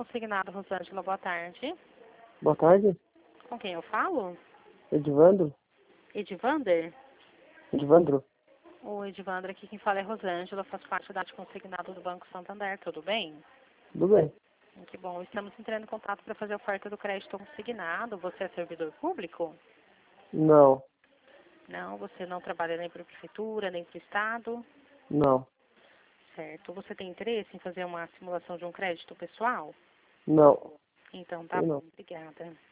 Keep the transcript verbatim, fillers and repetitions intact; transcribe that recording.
consignado, Rosângela, boa tarde. Boa tarde. Com quem eu falo? Edivandro? Edivander? Edivandro? O Edivandro aqui, quem fala é Rosângela, faz parte da consignado do Banco Santander, tudo bem? Tudo bem. Que bom, estamos entrando em contato para fazer a oferta do crédito consignado. Você é servidor público? Não. Não, você não trabalha nem para a prefeitura, nem para o estado? Não. Certo. Você tem interesse em fazer uma simulação de um crédito pessoal? Não. Então, tá Sei bom, não. obrigada.